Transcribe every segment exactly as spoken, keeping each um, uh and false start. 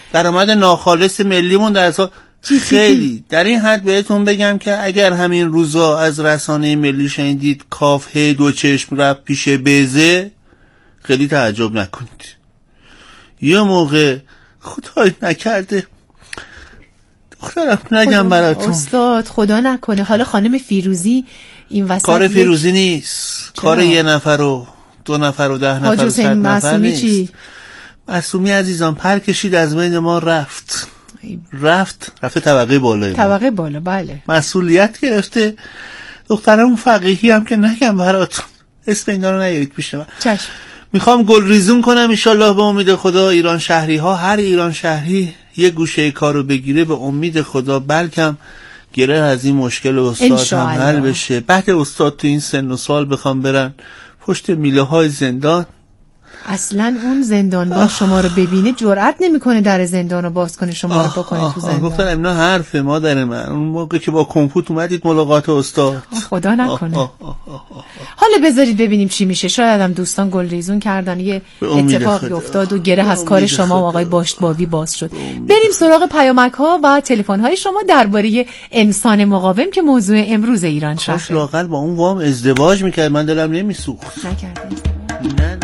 درآمد ناخالص ملیمون در سال خیلی. در این حد بهتون بگم که اگر همین روزا از رسانه ملی شنیدید کاف هی دو چشم رفت پیش بیزه، خیلی تعجب نکنید. یه موقع خدای نکرده دخترم نگم براتون استاد، خدا نکنه حالا خانم فیروزی این وسط کار فیروزی نیست، کار یه نفر و دو نفر و ده نفر و صد نفر نیست. چی؟ معصومی عزیزان پر کشید از بین ما رفت رفت رفته طبقه بالا طبقه بالا بله مسئولیت گرفته. دخترم فقیهی هم که نگم براتون، اسم اینا رو نیارید پیش من. چشم. میخوام گل ریزون کنم انشالله به امید خدا. ایران شهری ها، هر ایران شهری یه گوشه کارو بگیره به امید خدا بلکم گره از این مشکل استاد هم حل بشه. بعد استاد تو این سن و سال بخوام برن پشت میله های زندان، اصلا اون زندانبان شما رو ببینه جرئت نمیکنه در زندان رو باز کنه شما رو بکنه تو زندان. گفتن اینا حرف مادر من اون موقع که با کمپوت اومدید ملاقات استاد. خدا نکنه. آه آه آه آه. حالا بذارید ببینیم چی میشه. شاید هم دوستان گلریزون کردن یه اتفاقی افتاد و گره از کار شما و آقای باشتباوی باز شد. بریم سراغ پیامک ها و تلفن های شما درباره انسان مقاوم که موضوع امروز ایران شهر. کاش لااقل با اون وام ازدواج میکرد، من دلم نمیسوخت. نکرده. نه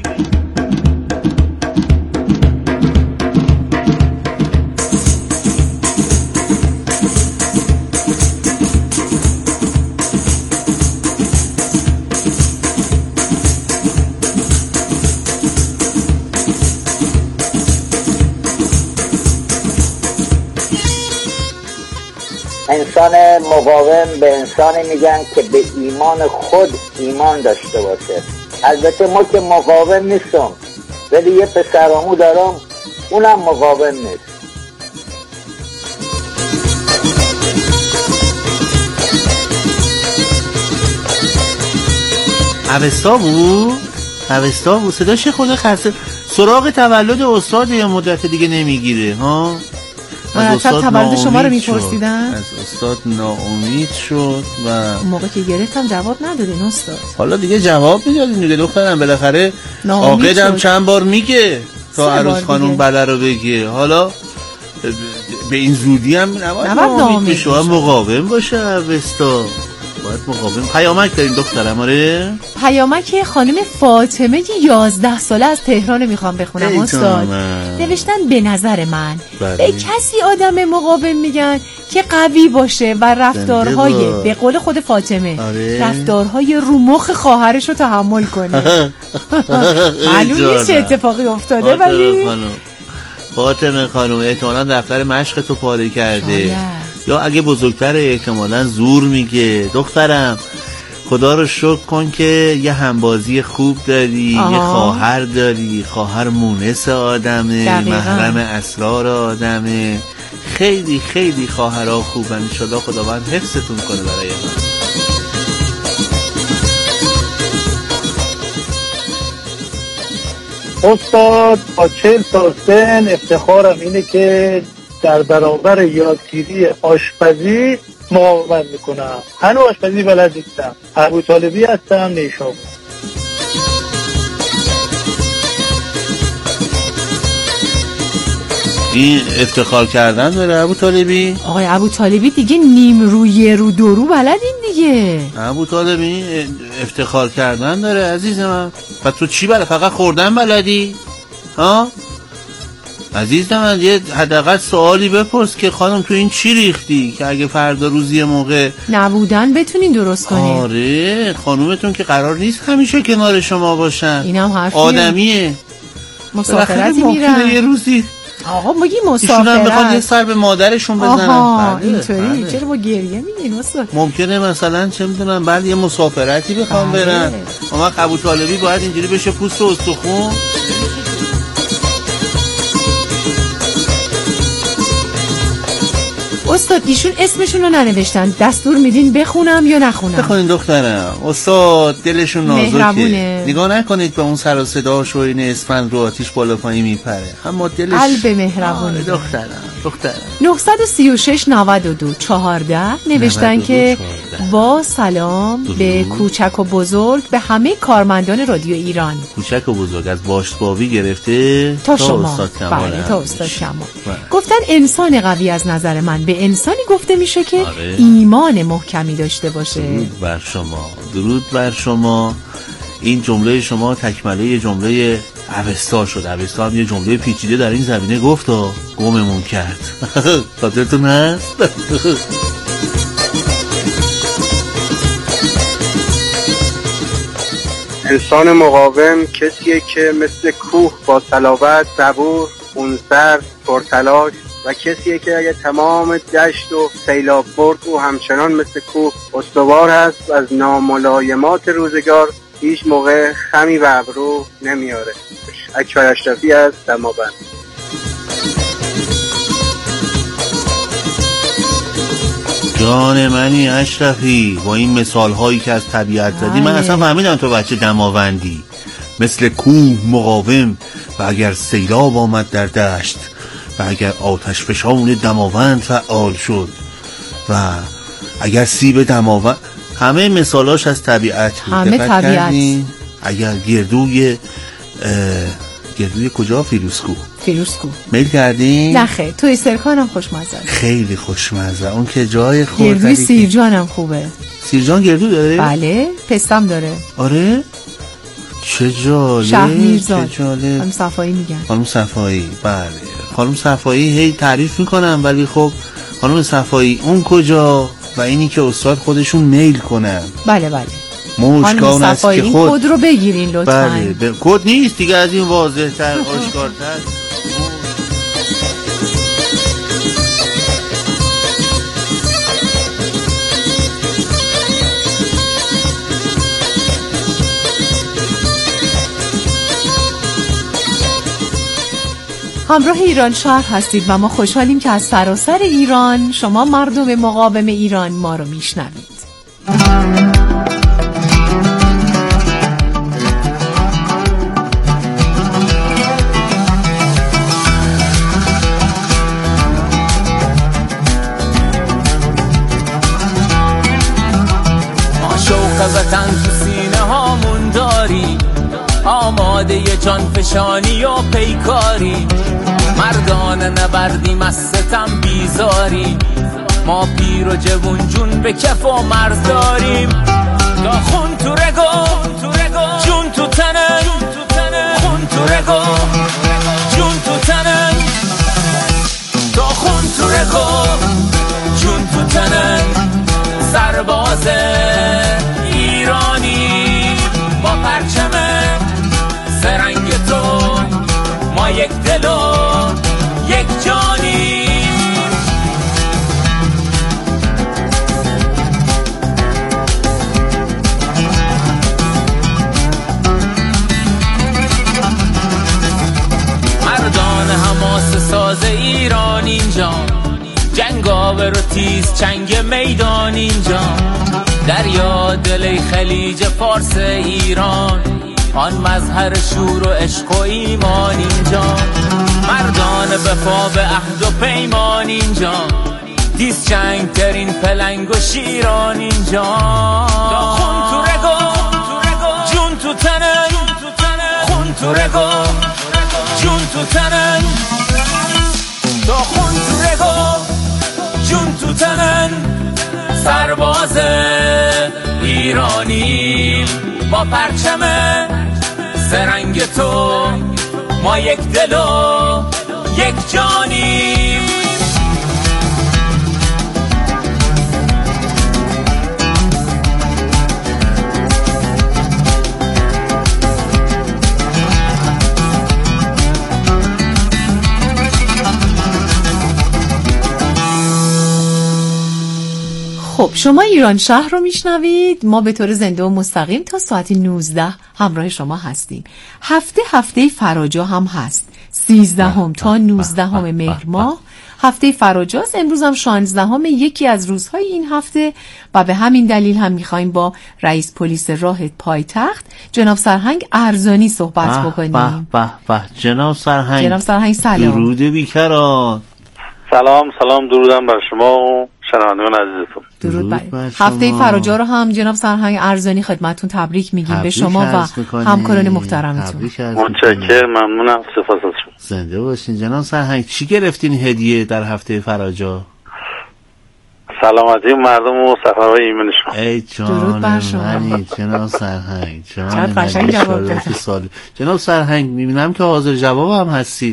انسان مقاوم به انسانی میگن که به ایمان خود ایمان داشته باشه. البته ما که مقاوم نیستم، ولی یه پسرامو دارم اونم مقاوم نیست. اوستا بود؟ اوستا بود؟ صداش خود خسته. سراغ تولد استاد یه مدت دیگه نمیگیره ها؟ مرتب تولد شما رو میپرسیدن؟ از استاد ناامید شد و اون موقع که گرفتم جواب ندادین استاد. حالا دیگه جواب میدادین دیگه دخترم، بالاخره عاقدم چند بار میگه تا عروس خانم بله رو بگه. حالا به این زودی هم نباید ناامید بشه، مقاوم باشه. اوستا باید مقاوم. پیامک داریم دخترم. آره پیامک خانم فاطمه یازده ساله از تهران میخوام بخونم استاد. نوشتن به نظر من بله. به کسی آدم مقاوم میگن که قوی باشه و رفتارهای به قول خود فاطمه آره. رفتارهای رو مخ خواهرش رو تحمل کنه. معلوم نیست چه اتفاقی افتاده ولی فاطمه خانم احتمالاً دفتر مشق تو پاره کرده شاید. یا اگه بزرگتر احتمالاً زور میگه. دخترم خدا رو شکر کن که یه همبازی خوب داری آه. یه خواهر داری، خواهر مونس آدمه دقیقا. محرم اسرار آدمه. خیلی خیلی خواهرها خوبن. انشالله خداوند حفظتون کنه برای من. استاد با چهل سال سن افتخارم اینه که در برابر یادگیری آشپزی مقاومت میکنم. هنوز آشپزی بلد نیستم. ابوطالبی هستم نیشابور. این افتخار کردن داره ابوطالبی؟ آقای ابوطالبی دیگه نیم روی رو دورو بلدین دیگه. ابوطالبی افتخار کردن داره عزیز من. و تو چی بلد؟ فقط خوردن بلدی؟ ها؟ عزیز من یه حداقل سوالی بپرس که خانم تو این چی ریختی که اگه فردا روزی موقع نبودن بتونین درست کنین. آره خانومتون که قرار نیست همیشه کنار شما باشن. اینم حرفیه. آدمیه. مسافرتی میرن یه روزی آقا بگی مسافرت ایشون هم بخواد یه سر به مادرشون بزنن. آها بله. اینطوری بله. چرا با گریه میگین استاد؟ ممکنه مثلا چه میدونم بعد یه مسافرتی بخوام بله. برن. اما ابوطالبی باید اینجوری بشه پوست و استخون. استاد ایشون اسمشون رو ننوشتن، دستور میدین بخونم یا نخونم؟ بخونین دخترم. استاد دلشون نازکه، نگاه نکنید به اون سر و صداش و این اسفند رو آتیش بالا پایین میپره، اما دلش قلب مهربونه دخترم. دختر. نه سه شش نود و دو چهارده نوشتن که با سلام درود. به کوچک و بزرگ به همه کارمندان رادیو ایران. کوچک و بزرگ از باشباوی گرفته تا, تا شما. استاد کمال. بله تا استاد کمال. گفتن انسان قوی از نظر من به انسانی گفته میشه که آره. ایمان محکمی داشته باشه. درود بر شما، درود بر شما. این جمله شما تکمله جمله اوستا شد. اوستا هم یه جمله پیچیده در این زمینه گفت و گممون کرد. خاطرتون هست؟ انسان مقاوم کسیه که مثل کوه با صلابت، صبور، خونسرد، پرتلاش و کسیه که اگه تمام دشت و سیلاب برد او همچنان مثل کوه استوار هست و از ناملایمات روزگار هیچ موقع خمی و ابرو نمیاره. اکبر اشرفی از دماوند. جان منی اشرفی، با این مثال هایی که از طبیعت زدی من اصلا فهمیدم تو بچه دماوندی. مثل کوه مقاوم و اگر سیلاب آمد در دشت و اگر آتش فشان دماوند فعال شد و اگر سیب دماوند، همه مثالاش از طبیعت بود. همه طبیعت. اگر گردوی گردوی کجا؟ فیروزکو. فیروزکو میل کردین؟ نه خیلی توی سرکانم خوشمزه. خیلی خوشمزه. اون که جای خوردنی. گردوی سیرجانم خوبه. سیرجان گردو داره؟ بله پستم داره. آره چه جالب. شهرمیرزاد. چه جالب. خانم صفایی میگن. خانم صفایی بله. خانم صفایی هی تعریف میکنم ولی خب خانم صفایی اون کجا و اینی که استاد خودشون میل کنن. بله بله. موشکان است که خود کد رو بگیرین لطفاً. بله کد نیست دیگه، از این واضح تر آشکارتر. همراه ایران شهر هستید و ما خوشحالیم که از سراسر ایران شما مردم مقاوم ایران ما رو میشنوید. وطن تو سینه هامون داری، آماده ی جان فشانی و پیکاری، مردانه نبردیم از ستم بیزاری، ما پیر و جوون جون به کف و مرز داریم، تا خون تو رگو جون تو تنه، خون تو رگو جون تو تنه، تا خون تو رگو جون تو تنه، سرباز ایرانی با پرچم سرنگ تو، ما یک دل و یک جانی. مردان حماس ساز ایران اینجا، جنگاور و تیز چنگ میدان اینجا، دریا دل خلیج فارس ایران، آن مظهر شور و عشق و ایمان اینجا، مردان وفا به عهد و پیمان اینجا، تیز چنگ ترین پلنگ و شیران اینجا، تا خون تو رگو جون تو تنن، خون تو رگو جون تو تنن، تا خون تو رگو جون تو تنن، سرباز ایرانی با پرچم سرنگ تو، ما یک دل و یک جانیم. خب شما ایران شهر رو میشنوید، ما به طور زنده و مستقیم تا ساعت نوزده همراه شما هستیم. هفته هفته فراجا هم هست، سیزدهم تا نوزدهم مهر ماه هفته فراجاست. امروز هم شانزدهم یکی از روزهای این هفته و به همین دلیل هم میخوایم با رئیس پلیس راه پایتخت جناب سرهنگ ارزانی صحبت بکنیم. به به به جناب سرهنگ، جناب سرهنگ سلام. درود بیکران. سلام سلام درودم بر شما و شنوندگان عزیزتون. درود بر هفته فراجا رو هم جناب سرهنگ ارزانی خدمتتون تبریک میگیم تبریک به شما و همکاران محترمتون. متشکرم، ممنونم، سپاس از شما. زنده باشین جناب سرهنگ. چی گرفتین هدیه در هفته فراجا؟ سلامتی مردم و سفرهای ایمن شما. ای جان منی جناب سرهنگ، جان قشنگ جواب دادید. جناب سرهنگ میبینم که حاضر جواب هم هستید.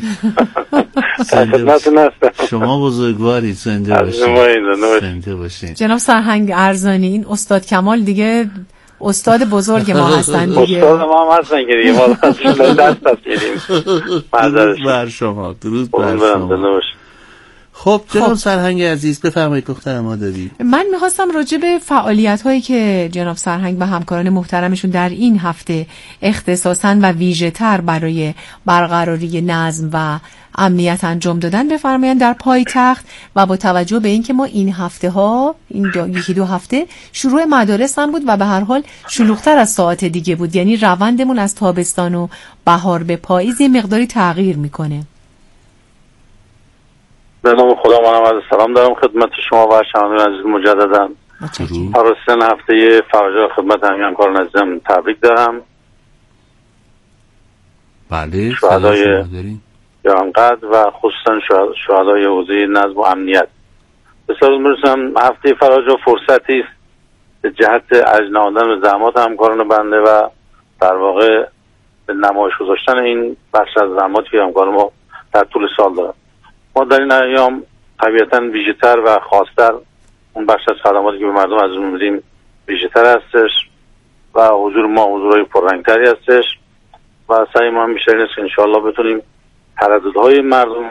شما بزرگواری، زنده باشین. زنده باشین. جناب سرهنگ ارزانی، این استاد کمال دیگه استاد بزرگ ما هستن دیگه. استاد ما هم هستن که دیگه ما دست دست گیریم. درود بر شما، درود بر شما. خب جناب سرهنگ عزیز بفرمایید دختر ما داری. من میخواستم راجع به فعالیت هایی که جناب سرهنگ و همکاران محترمشون در این هفته اختصاصاً و ویژه تر برای برقراری نظم و امنیت انجام دادن بفرمایید در پایتخت، و با توجه به اینکه ما این هفته ها این دو، یکی دو هفته شروع مدارس هم بود و به هر حال شلوغ‌تر از ساعت دیگه بود، یعنی روندمون از تابستان و بهار به پاییز یه مقداری تغییر میکنه. به نام خدا منم عرض سلام دارم خدمت شما و شنوندگان عزیز مجددا. عروسین هفته فراجا خدمت همکاران عزیزم تبریک دارم. بله شهدای گرانقدر و خصوصا شهدای حوزه نظم و امنیت. بسیار میرسم هفته فراجا فرصتی است به جهت اجنادن و زحمات همکاران بنده و در واقع به نمایش گذاشتن این بخش از زحماتی که همکاران ما در طول سال دارن. ما در این ایام طبیعتاً ویژه‌تر و خاص‌تر اون بخش از خدماتی که به مردم از اون میدیم ویژه‌تر هستش و حضور ما حضورهای پررنگتری هستش و سعی ما هم بیشتر است که انشاءالله بتونیم ترددهای مردم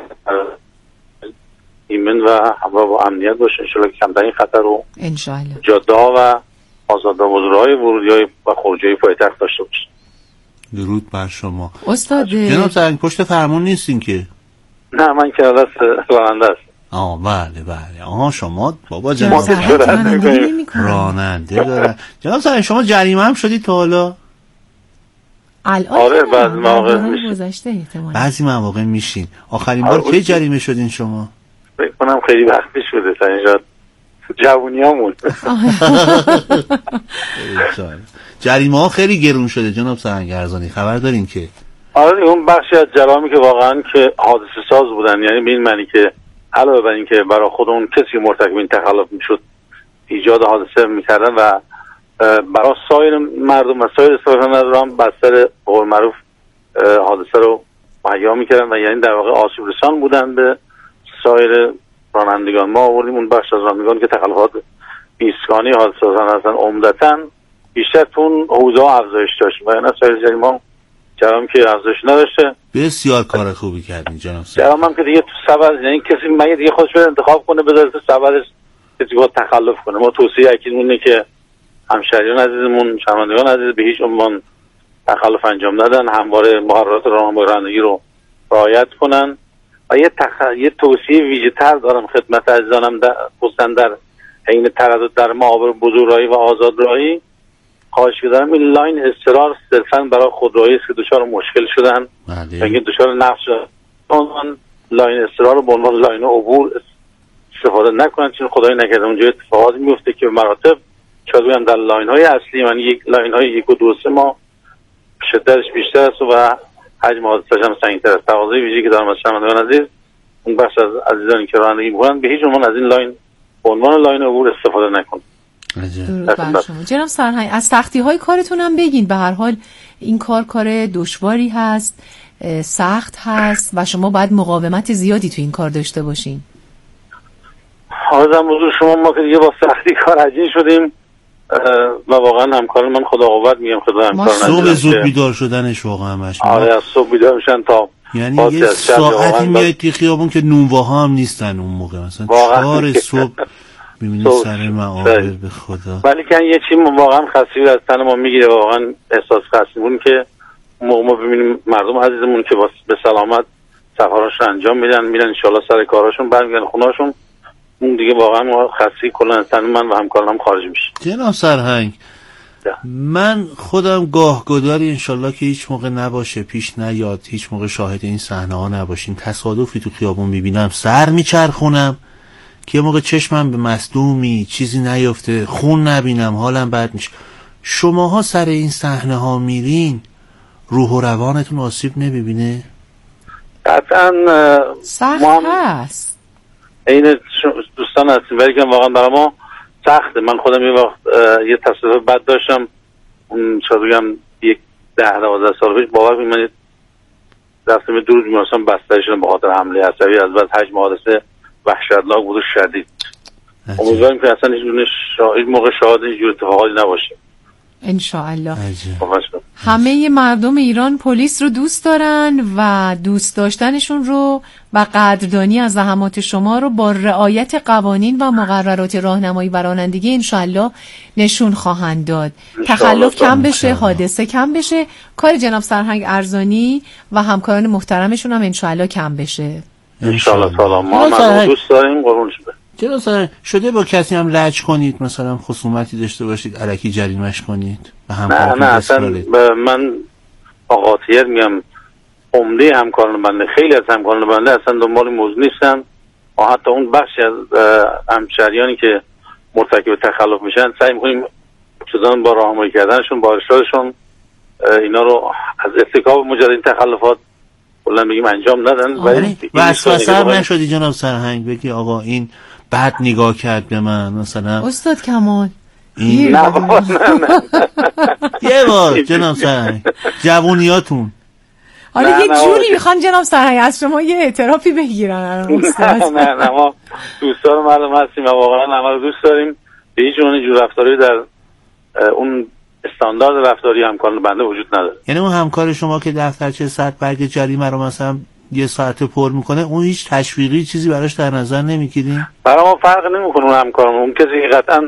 ایمن و همراه با امنیت باشه، انشاءالله که کمترین خطر رو انشاءالله جاده‌ها و آزادراه حضورهای ورودی و خروجی پایتخت داشته باشه. درود بر شما. استاد جناب سرهنگ پشت فرمون نیستین که؟ نه من که دست راننده است. آه بله بله. آها شما بابا جناب راننده دارن. جناب سرهنگ شما جریمه هم شدید تا حالا؟ الان آره بعضی مواقع میشین. بعضی مواقع میشین. آخرین بار کی جریمه شدین شما؟ فکر کنم خیلی وقت پیش بوده، تا اینجا جوونیامون. جریمه ها خیلی گرون شده جناب سرهنگ ارزانی، خبر دارین که؟ آره اون بخشی از جرامی که واقعا که حادثه ساز بودن، یعنی به این معنی که علاوه بر این که برای خود اون کسی مرتکب این تخلف میشد ایجاد حادثه میکردن و برای سایر مردم و سایر استفاده ندارم بستر قول معروف حادثه رو مهیا میکردن و یعنی در واقع آسیب رسان بودن به سایر رانندگان. ما آوردیم اون بخش از رانندگان که تخلفات بیسکانی حادثه سازان هستن عمدتاً بیشتر تون حوزه ها افزایش داشت و یعنی سایر جریمه جرام که افزایش نداشته. بسیار کار خوبی کردین جناب سرهنگ. جرام هم که دیگه تو سبد یعنی کسی مگه دیگه خودش بره انتخاب کنه بذاره تو سبدش کسی با تخلف کنه. ما توصیه اکیدمون اینه که همشهریان عزیزمون شنوندگان عزیز به هیچ عنوان تخلف انجام ندن، همواره مقررات راهنمایی رو رعایت کنن و یه تخ... یه توصیه ویژه‌تر دارم خدمت عزیزانم در خصوصا در حین تردد در معابر بزرگراهی و آزادراهی. خواهش کردم این لاین اصرار صرفاً برای خودروهایی است که دچار مشکل شدن و اینکه دچار نقص شدن اون لاین اصرار رو به عنوان لاین عبور استفاده نکنن، چون خدای نکرده اونجا اتفاقاتی میفته که به مراتب شاید بگم در لاین های اصلی یعنی یک لاین های یک و دو سه ما شدتش بیشتر است و حجم حادثه‌اش هم سنگین‌تر است. تقاضای ویژه‌ای که دارم از شنوندگان عزیز اون بخش از عزیزانی که رانندگی می‌کنن به هیچ عنوان از این لاین به عنوان لاین عبور استفاده نکنن. درود بر شما. جناب سرهنگ از سختی های کارتون هم بگین، به هر حال این کار کار دشواری هست، سخت هست و شما باید مقاومت زیادی تو این کار داشته باشین. حاضرم حضور شما ما که دیگه با سختی کار عجین شدیم و واقعا همکاران من خدا قوت میگم خدا همکاران صبح زود بیدار شدنش واقعا مش آره از صبح بیدار میشن تا یعنی یه ساعتی میاد توی خیابون که نونواها هم نیستن اون موقع مثلا چهار صبح میبینی سر معابر به خدا. ولی که یه چی واقعا خستگی از تن ما میگیره، واقعا احساس خستگی که موقع ما ببینیم مردم عزیزمون که به سلامت سفراشون انجام میدن میرن ان شاءالله سر کاراشون برمیگردن خونه‌شون، اون دیگه واقعا خستگی کلا از تن من و همکارانم خارج میشه. جناب سرهنگ من خودم گاهگداری انشالله که هیچ موقع نباشه، پیش نیاد، هیچ موقع شاهد این صحنه ها نباشیم، تصادفی تو خیابون میبینم سر میچرخونم که یه موقع چشمم به مصدومی چیزی نیفته، خون نبینم، حالم بد میشه. شماها سر این صحنه ها میرین، روح و روانتون آسیب نمیبینه؟ قطعا سخت هست. این دوستان هستیم ولی که واقعا برای ما سخته. من خودم یه وقت یه تصادف بد داشتم، اون شاید بگم یک ده دوازده سال پیش، باور کنید من رفتم دو روز بیمارستان بستری شدم به خاطر حمله عصبی از بعد حجم حادثه وحشتناک بود و شدید. امیدواریم که اصلا هیچ موقع شاهد هیچ جور اتفاقاتی نباشه انشاءالله. همه مردم ایران پلیس رو دوست دارن و دوست داشتنشون رو و قدردانی از زحمات شما رو با رعایت قوانین و مقررات راهنمایی و رانندگی انشاءالله نشون خواهند داد. تخلف کم بشه، حادثه کم بشه، کار جناب سرهنگ ارزانی و همکاران محترمشون هم انشاءالله کم بشه انشاءالله. سلام، ما هم دوست داریم. قربون شده. چرا سر شده با کسی هم لج کنید، مثلا خصومتی داشته باشید الکی جریمش کنید؟ نه نه اصلا من آقاتیر میگم عمده همکاران بنده، خیلی از همکاران بنده اصلا دنبال موضوع نیستن و حتی اون بخشی از همشهریانی که مرتکب تخلف میشن سعی میکنیم چیزان با راهنمایی کردنشون با ارشادشون اینا رو از ارتکاب مجرد این تخلفات کلا بگیم انجام ندن. ولی وسوسه نشدی جناب سرهنگ بگی آقا این بد نگاه کرد به من مثلا؟ استاد کمال این نه نه نه یه بار جناب سرهنگ جوونیاتون حالا یه جوری میخوان جناب سرهنگ از شما یه اعترافی بگیرن. نه نه نه ما دوستان مردم هستیم و واقعا همه رو دوست داریم. به هیچ عنوان جور رفتاری در اون استاندارد رفتاری همکاران بنده وجود نداره. یعنی اون همکار شما که دفترچه صد برگ جریمه رو مثلا یه ساعت پر میکنه، اون هیچ تشویقی چیزی براش در نظر نمیگیرین؟ برای ما فرق نمیکنه اون همکارمون. اون کسی که قطعا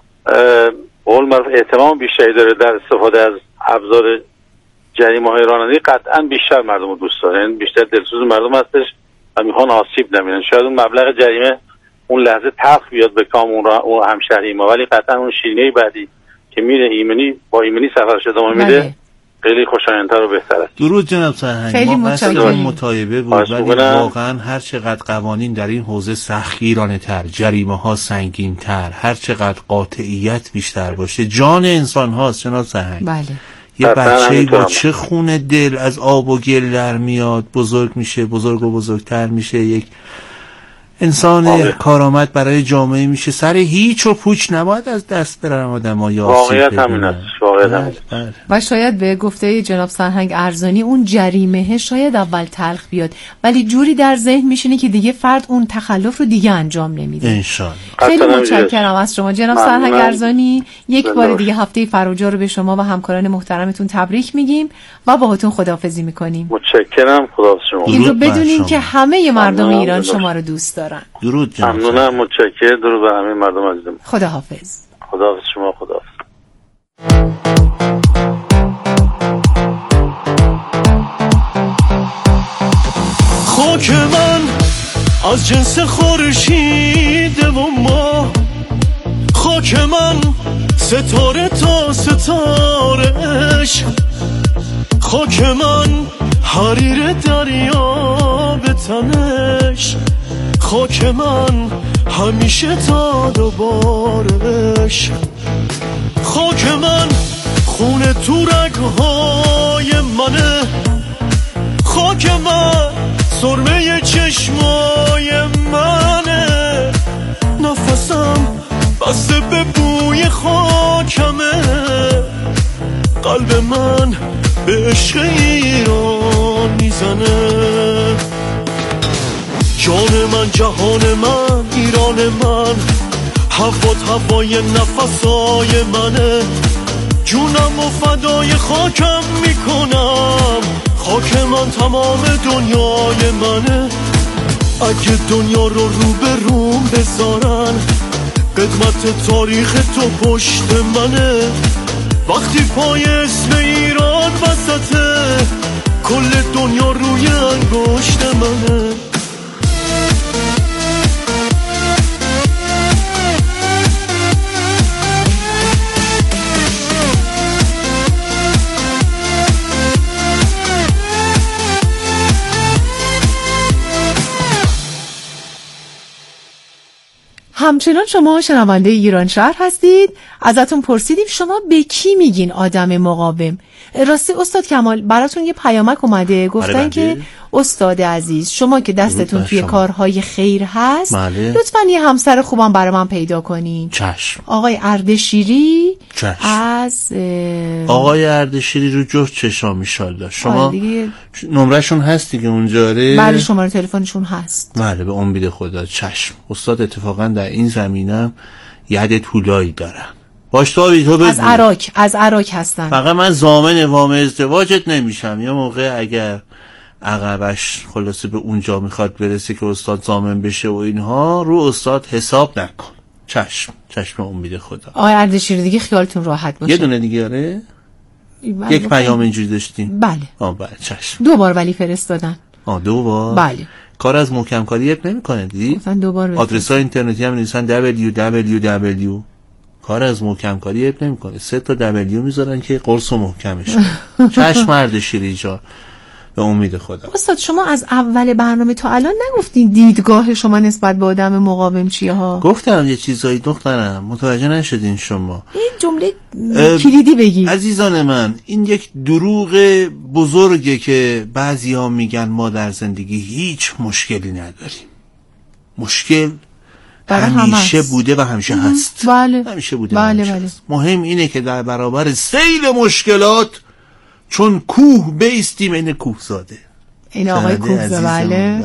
قول معروف احتمام بیشتری داره در استفاده از ابزار جریمه های رانندگی، قطعا بیشتر مردم رو دوست داره، یعنی بیشتر دلسوز مردم هستش و میخوان آسیب نبینن. شاید اون مبلغ جریمه اون لحظه تلخ بیاد به کام اون, اون همشهری ما، ولی قطعا اون شیرینه بعدی که میره ایمنی با ایمنی سفرش ادامه میده خیلی خوشایندتر و بهتره. درود جناب سرهنگ. خیلی متشکرم. متعایبه بود ولی واقعا هر چقدر قوانین در این حوزه سختگیرانه تر، جریمه ها سنگین تر، هر چقدر قاطعیت بیشتر باشه، جان انسان هاست جناب سرهنگ. بله. یه بچه با چه خون دل از آب و گل در میاد، بزرگ میشه، بزرگ و بزرگتر میشه، یک انسان آه. کارآمد برای جامعه میشه. سر هیچ و پوچ نباید از دست برن آدم‌ها یا واقعیت همین است. واقعیت همین است. و شاید به گفته جناب سرهنگ ارزانی اون جریمه شاید اول تلخ بیاد ولی جوری در ذهن میشینه که دیگه فرد اون تخلف رو دیگه انجام نمیده. انشالله. خیلی متشکرم از شما جناب سرهنگ ارزانی. یک بار دیگه هفته فرجا رو به شما و همکاران محترمتون تبریک میگیم و باهاتون خداحافظی میکنیم. متشکرم. خداحافظ شما. این رو بدونین که همه مردم ایران شما رو دوست دارن. درود جناب. ممنونم. متشکرم. درود بر همه مردم عزیزم. خداحافظ. خداحافظ شما. خداحافظ. خاک من از جنس خورشید و ماه، خاک من ستاره تا ستاره عشق، خاک من حریر دریا به تنش، خاک من همیشه تا دوبارش، خاک من خون تو رگ‌های منه، خاک من سرمه چشمای منه، نفسم بسته به بوی خاکمه، قلب من به عشق ایران میزنه، جان من جهان من ایران من، هوات هوای نفسای منه، جونم و فدای خاکم میکنم، خاک من تمام دنیای منه، اگه دنیا رو رو به روم بذارن، قدمت تاریخ تو پشت منه، وقتی پای اسم ایران وسطه، کل دنیا روی انگشت منه. همچنان شما شنونده ایران شهر هستید. ازتون پرسیدیم شما به کی میگین آدم مقاوم؟ راستی استاد کمال براتون یه پیامک اومده، گفتن که استاد عزیز شما که دستتون توی کارهای خیر هست بله. لطفاً یه همسر خوبم برای من پیدا کنین. چشم. آقای اردشیری. چشم. از آقای اردشیری رو جفت چشام ایشالله. شما نمرهشون هست دیگه اونجاره؟ بله شماره تلفنشون هست. بله به امید خدا. چشم. استاد اتفاقا در این زمینم ید طولایی دارم. باش تو بی تو از عراق از عراق هستن. فقط من ضامن وام ازدواجت نمیشم. یه موقع اگر عقبش خلاصه به اونجا میخواد برسه که استاد ضامن بشه و اینها، رو استاد حساب نکن. چشم. چشم امید خدا. آقای اردشیری دیگه خیالتون راحت باشه. یه دونه دیگه آره؟ یک پیام اینجوری داشتیم. بله. آه بله چشم. دو بار ولی فرستادن. آه دو بار؟ بله. کار از محکم کاری اپ نمیکنه دیدی؟ مثلا دو بار. آدرس های اینترنتی هم نویسن دبلیو دبلیو دبلیو. کار از محکم کاری اپ نمیکنه. سه تا دبلیو میذارن که قرص و محکمش. چشم اردشیری جان. به امید خدا. استاد شما از اول برنامه تا الان نگفتین دیدگاه شما نسبت به آدم مقاوم چیه ها؟ گفتم یه چیزایی دخترم، متوجه نشدین شما. این جمله کلیدی بگید. عزیزان من، این یک دروغ بزرگه که بعضیا میگن ما در زندگی هیچ مشکلی نداریم. مشکل همیشه بوده و همیشه هست. بله. همیشه بوده. بله همیشه بله. هست. مهم اینه که در برابر سیل مشکلات چون کوه بیستیم این کوه زاده. این آقای کوه بله.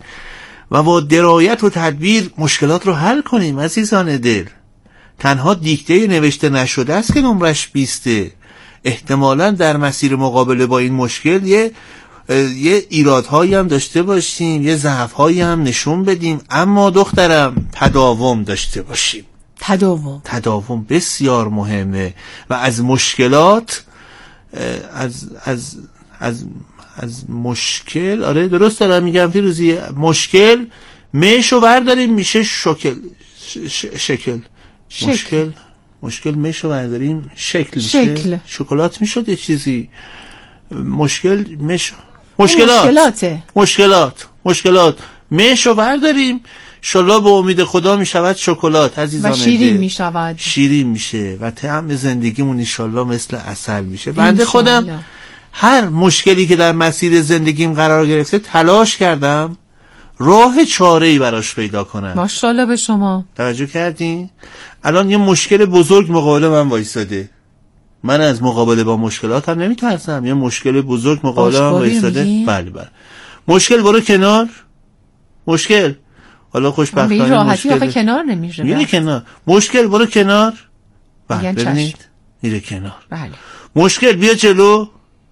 و با درایت و تدبیر مشکلات رو حل کنیم عزیزان دل. تنها دیکته نوشته نشده است که نمرش بیسته. احتمالاً در مسیر مقابله با این مشکل یه یه ایرادهایی هم داشته باشیم، یه ضعف‌هایی هم نشون بدیم، اما دخترم تداوم داشته باشیم. تداوم تداوم بسیار مهمه و از مشکلات از از از از مشکل، آره درست دارم میگم فیروزی، مشکل میشو برداریم میشه شکل ش... شکل شکل مشکل مشکل میشو برداریم شکل میشه شکل. شکلات میشد یه چیزی. مشکل میشو مشکلات مشکلاته. مشکلات مشکلات میشو برداریم انشالله به امید خدا میشود شکلات عزیزان. و شیرین میشود. شیرین میشه و طعم زندگیمون انشالله مثل عسل میشه. بنده خودم هر مشکلی که در مسیر زندگیم قرار گرفته تلاش کردم راه چاره‌ای براش پیدا کنم. ماشاءالله به شما. توجه کردین؟ الان یه مشکل بزرگ مقابل من وایساده. من از مقابله با مشکلات هم نمیترسم. یه مشکل بزرگ مقابل من وایساده. بله بله. مشکل برو کنار. مشکل حالا خوشبختانه به راحتی مشکل آخه کنار نمیشه. میره کنار. مشکل برو کنار. بله ببینید میره کنار. بله. مشکل بیا جلو.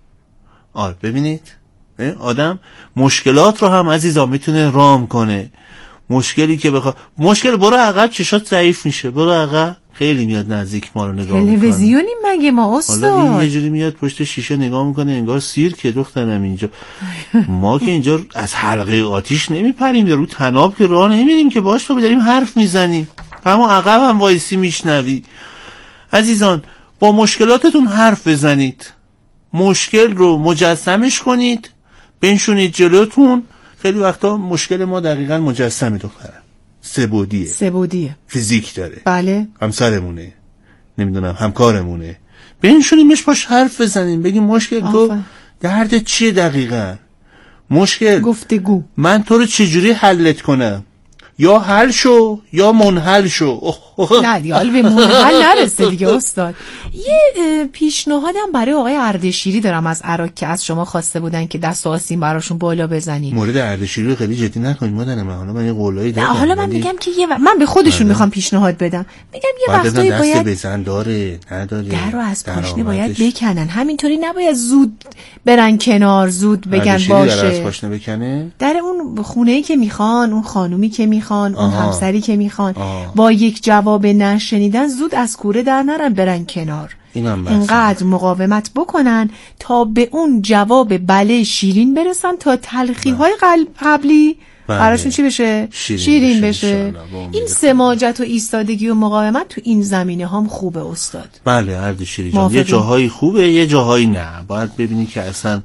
آره ببینید آدم مشکلات رو هم عزیزا میتونه رام کنه. مشکلی که بخواد مشکل برو عقب چشات ضعیف میشه. برو عقب خیلی میاد نزدیک ما رو نگاه میکنه. تلویزیونی مگه ما استاد؟ حالا این یه جوری میاد پشت شیشه نگاه میکنه انگار سیرکه دخترم اینجا. ما که اینجا از حلقه آتیش نمیپریم، رو تناب که راه نمیریم که باش تو داریم حرف میزنیم. اما عقب هم وایسی میشنوی. عزیزان با مشکلاتتون حرف بزنید. مشکل رو مجسمش کنید، بنشونید جلوتون. خیلی وقتا مشکل ما دقیقاً مجسمه دخترم. سه‌بعدیه. سه‌بعدیه. فیزیک داره. بله. همسرمونه. نمیدونم همکارمونه. بنشونیمش باش حرف بزنیم، بگیم مشکل تو درد چیه دقیقاً؟ مشکل گفتگو. من تو رو چجوری حلت کنم؟ یا حل شو یا منحل شو. نه دیگه حال به منحل نرسه دیگه استاد. یه پیشنهادم برای آقای اردشیری دارم از عراق که از شما خواسته بودن که دست و آستین براشون بالا بزنید. مورد اردشیری رو خیلی جدی نکنید مادر من. حالا من یه قولایی دادم. حالا من میگم که یه و... من به خودشون میخوام پیشنهاد بدم. میگم یه وقتایی باید بزن داره نداره. در رو از پاشنه باید بکنن. همینطوری نباید زود برن کنار، زود بگن باشه. در از پاشنه بکنه. در اون خونه‌ای که میخوان، اون خانومی که میخوان، اون همسری که میخوان، با یک جواب نشنیدن زود از کوره در نرن برن کنار. اینقدر مقاومت بکنن تا به اون جواب بله شیرین برسن تا تلخی های قبلی براشون چی بشه؟ شیرین, شیرین بشه, بشه. این سماجت و ایستادگی و مقاومت تو این زمینه هم خوبه استاد. بله اردشیری جان، یه جاهایی خوبه یه جاهایی نه. باید ببینی که اصلا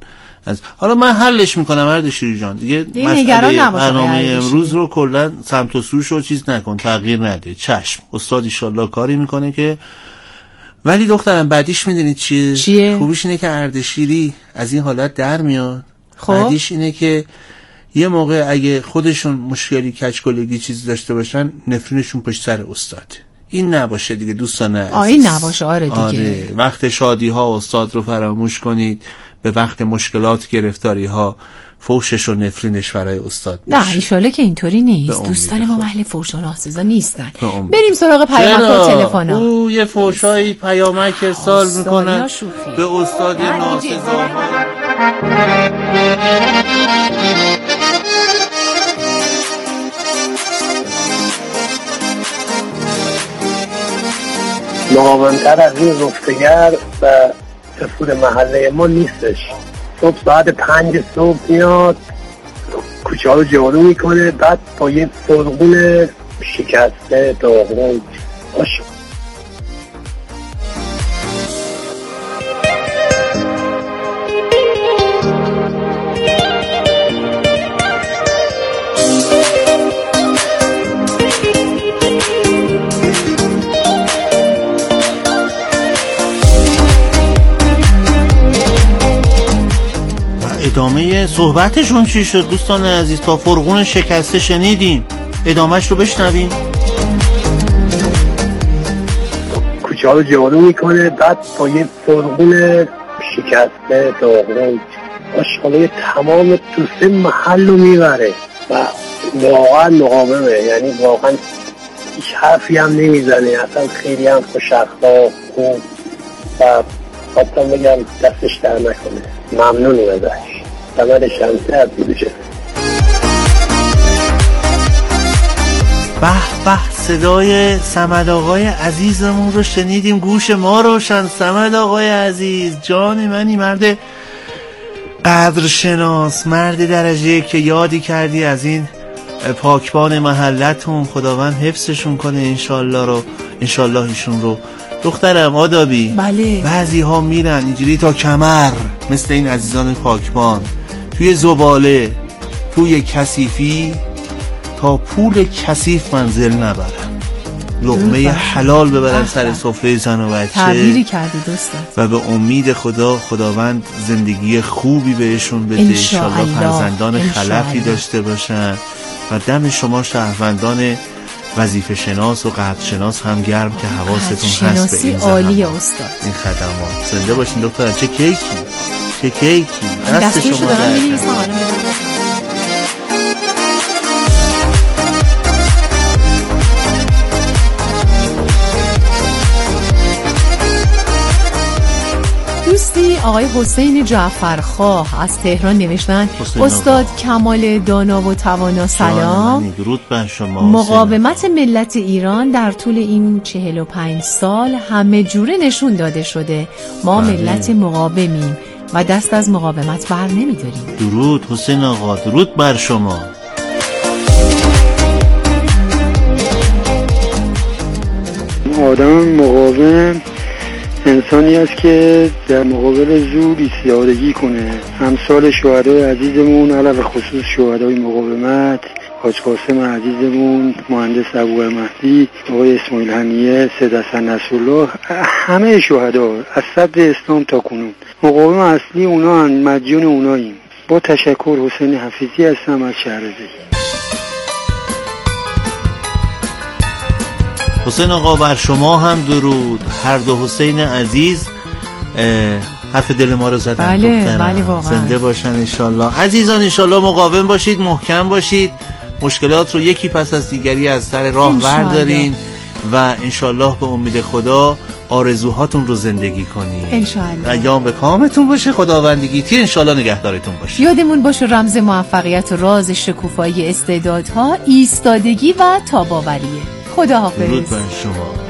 از حالا من حلش میکنم اردشیر جان دیگه. مسئله برنامه امروز رو کلا سمت و سوش رو چیز نکن، تغییر نده. چشم استاد ان شاءالله کاری میکنه که، ولی دخترم بعدیش میدونید چیه؟ چیه؟ خوبیش اینه که اردشیری از این حالت در میاد. خب بعدیش اینه که یه موقع اگه خودشون مشکلی کچکلگی چیزی داشته باشن نفرینشون پشت سر استاد. این نباشه دیگه دوستان عزیز. آه این نباشه. آره دیگه. آره. وقت شادی ها استاد رو فراموش کنید، به وقت مشکلات گرفتاری ها فوشش و نفرینش برای استاد باشه. نه ایشاله که اینطوری نیست. دوستان ما اهل فوش و ناسزا نیستن. بریم سراغ پیامک و تلفن ها. او یه فوشایی پیامک ارسال میکنن به استاد ناسزا. مقاومتر از این رفتگر و سفود محله ما نیستش. صبح ساعت پنج صبح میاد کوچه ها رو جارو میکنه، بعد با یه فرغون شکسته داغون باشه. ادامه صحبتشون چی شد دوستان عزیز؟ تا فرغون شکسته شنیدیم، ادامهش رو بشنویم. کوچه ها رو جارو میکنه، بعد با یه فرغون شکسته داغون آشغاله تمام تو سه محل رو میبره و واقعا مقاومه. یعنی واقعا هیچ حرفی هم نمیزنه، اصلا خیلی هم خوش اخلاق خوب و خواستم بگم دستش در نکنه. ممنونی ازش. سمر شمسه از بیدوشه. به به صدای صمد آقای عزیزمون رو شنیدیم، گوش ما روشن. صمد آقای عزیز جان منی، مرد قدرشناس، مرد درجه که یادی کردی از این پاکبان محلتون. خداوند حفظشون کنه انشالله رو انشالله ایشون رو. دخترم آدابی، بله بعضی ها میرن اینجوری تا کمر مثل این عزیزان پاکبان توی زباله توی کثیفی تا پول کثیف منزل نبرن، لقمه حلال ببرن سر سفره زن و بچه. تعبیری کردی دوستان. و به امید خدا خداوند زندگی خوبی بهشون بده، انشالله فرزندان خلفی داشته باشن و دم شما شهروندان وظیفه شناس و قدر شناس هم گرم که حواستون هست به این عالی استاد این خدمات. زنده باشین دکتر. چه کیکی چه کیکی دست شما در دوستی آقای حسین جعفرخواه از تهران نوشتن استاد کمال دانا و توانا سلام. درود بر شما. مقاومت ملت ایران در طول این چهل و پنج سال همه جوره نشون داده شده. ما بله. ملت مقاومیم و دست از مقاومت بر نمیداریم. درود حسین آقا، درود بر شما. آدم مقاوم انسانی است که در مقابل زور ایستادگی کنه. امثال شهدای عزیزمون علاوه خصوص شهدای مقاومت، حاج قاسم عزیزمون، مهندس ابو مهدی، آقای اسماعیل هنیه، سید حسن نصرالله، همه شهدا از صدر اسلام تا کنون مقاوم اصلی اونا هن، مدیون اوناییم. با تشکر. حسین حفیظی هستم از شهرزی. حسین آقا بر شما هم درود. هر دو حسین عزیز حرف دل ما رو زدن. بله بله واقعا. زنده باشن انشالله. عزیزان انشالله مقاوم باشید، محکم باشید، مشکلات رو یکی پس از دیگری از سر راه بردارین و انشالله به امید خدا آرزوهاتون رو زندگی کنید. انشالله ایام به کامتون باشه، خداوندگیتی انشالله نگهدارتون باشه. یادمون باشه رمز موفقیت و راز شکوفایی استعدادها ایستادگی و تاباوریه. خدا حافظ. درود بر شما.